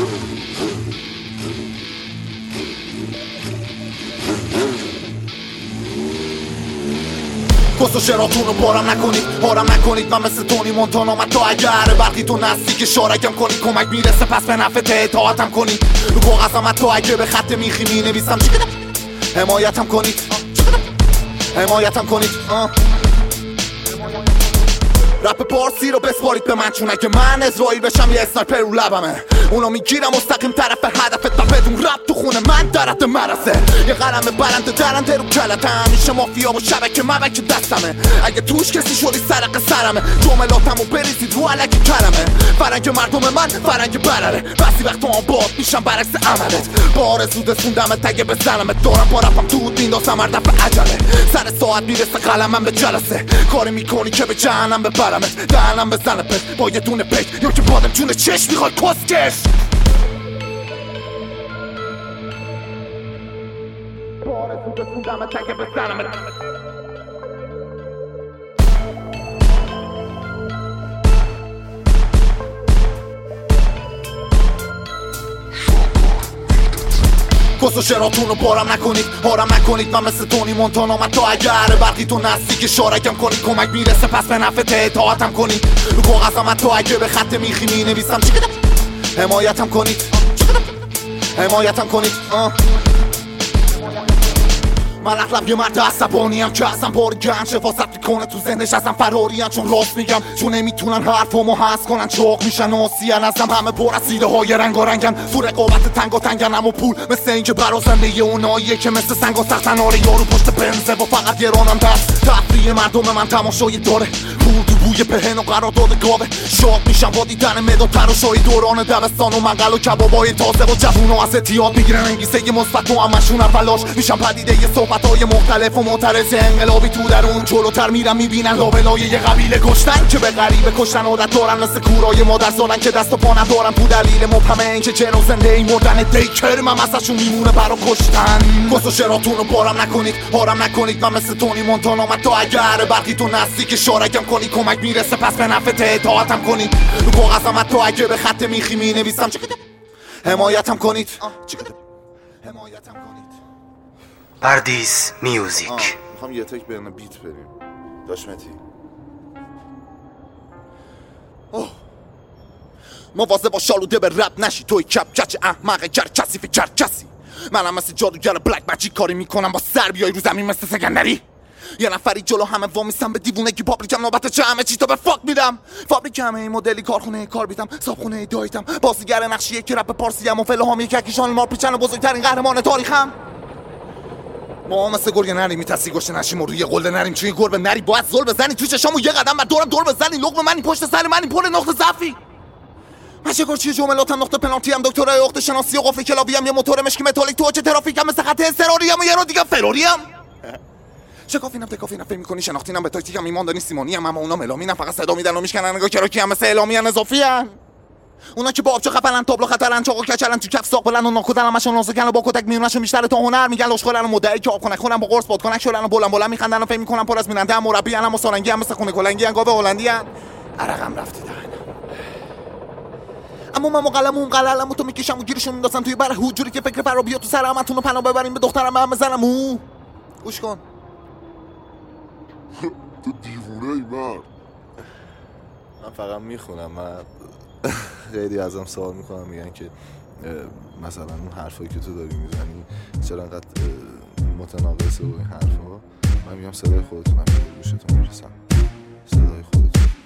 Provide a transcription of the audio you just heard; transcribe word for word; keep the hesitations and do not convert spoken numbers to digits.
کس و شراتون رو بارم نکنید، بارم نکنید. من مثل تونی مونتانا من تا اگر برقی تو نزدیک شارکم کنید کمک میرسه پس به نفع اطاعتم کنید. رو کاغذم من تا اگه به خط میخی می نویسم چی کدم حمایتم کنید، حمایتم کنید. رپ پارسی رو بسپارید به من چون اگه من اسرائیل بشم یه اسنایپر رو لبمه اونو میگیرم مستقیم طرف هدفت و بدون رپ تو خونه من درت مرسه یه قلم برنده درنده رو کلتم میشه مافیا و شبکه مبک دستمه اگه توش کسی شدی سرق سرمه جملاتمو بریزید رو علکی کلمه فرنگ مردم من فرنگ برره بسی وقت تو آباد میشم برعکس عملت بار زود رسوندمت اگه بزنمت دارم با رپم دود میندازم هر دفعه عجله سر ساعت میرسه قلمم به جلسه کاری میکنی که به جهنم ببرمت دهنم بزنه پت با یه دونه پیک یا که بادم جون چشم میخواد کسکش بار زود رسوندمت اگه بزنمت کس و شراتون رو بارم نکنید، بارم نکنید. من مثل تونی مونتانا من تا اگر برقی تو نزدیک شارکم کنید کمک میرسه پس به نفع اطاعتم کنید. رو کاغذم من تا اگه به خط میخی می نویسم چی کدم حمایتم کنید، حمایتم کنید. من اغلب یه مرد عصبانیم که اصلا بار گنج حفاظت میکنه تو ذهنش ازم فراریم چون راست میگم چون نمیتونن حرفامو حس کنن چاق میشن آسیان ازم همه پر از ایده های رنگ و رنگن تو رقابت تنگ و تنگن اما پول مثل اینکه برازنده یه اوناییه که مثل سنگ و سختن آره یارو پشت بنزه و فقط گرانم دست تفریح مردم من تماشایی داره پول تو بوی پهن و قرارداد گاوه شاد میشم با دیدن مداد تراشای دوران دبستان و منقل و کبابای تازه و جوونا از اعتیاد میگیرن انگیزه مثبت و همشون فلاش میشم پدیده یه صحبتای مختلف و معترض انقلابی تو درون جلوتر میرم میبینن لابلای یه قبیله کشتن که به غریبه کشتن عادت دارن مثل کورای مادر زارن که دست و پا ندارن تو دلیل مبهمه این که جن و زنده ای مردن دیکر من ازشون میمونه برا کشتن کس و شراتون رو بارم نکنید، بارم نکنید. من مثل تونی مونتانا من تا اگر برقی تو نزدیک شارکم کنید کمک میرسه پس به نفع اطاعتم کنید. رو کاغذم من تا اگه به خط میخی می نویسم چی کدم حمایتم کنید، چی کدم حمایتم کنید. پردیس میوزیک. میخوام یه تک برنه بیت بریم داشمتی. اوه مواظب با شالوده به رپ نشی توی کپ کچ احمق گر کسی فکر کسی منم مثل جادوگر بلک ماجیک کاری میکنم با سر بیای رو زمین مثل سگندری یه نفری جلو همه وامیستم به دیوونگی پابلیکم نوبت چه همه چی تا به فاک میدم فابریک همه این مدلی کارخونه کار بیدم صابخونه دایتم بازیگر نقشیه که رپ پارسی هم و فلهام یک ککیشان مار پیچن و بزرگترین قهرمان تاریخم ما مثل گرگ نری میتسی گشته نشیم و روی قله نریم چون گربه نری باید زل بزنی توی چشامو یه قدم بعد دورم دور بزنی لقمه منی پشت سر منی پر نقطه ضعفی من چه کار چیه جملاتم نقطه پنالتی هم دکترای عقد شناسی و قفل کلابی هم یه موتور مشکی متالیک تو چه ترافیک هم مثل خط اضطراری هم و یه رو دیگه فراری هم شکافینم تکافینم فکر می‌کنی شناختینم به تاکتیکم ایمان داری سیمونی هم اما اونا ملامینم فقط صدا میدن و میشکنن نگاه کراکی هم مثل اعلامیان اضافی ان اونا که با آبچو خفنن تابلو خطرن چاقو کچلن تو کف ساق بلند و ناکودن همشون نازکن و با کتک میونشون بیشتر تا هنر میگن لشخورن و مدعی که آب کنک خونن با قرص باد کنک شدن و بلند بلند میخندن و فکر میکنن پر از میننده هم مربی ان اما سارنگی هم مثل خونه کلنگی ان گاو هلندی ان عرقم رفته دهنم اما من قلمون قلمو تو میکشم و گیرشون میندازم توی بره حجوری که فکر فرا بیا تو سر همتون رو پناه ببریم به دخترم هم بزنم او گوش کن تو دیوونه ای مرد. من فقط میخونم. من خیلی ازم سوال میکنم میگن که مثلا اون حرفایی که تو داری میزنی چرا انقدر متناقضه و این حرفا من میگم صدای خودتونم به گوشتون میرسم صدای خودتون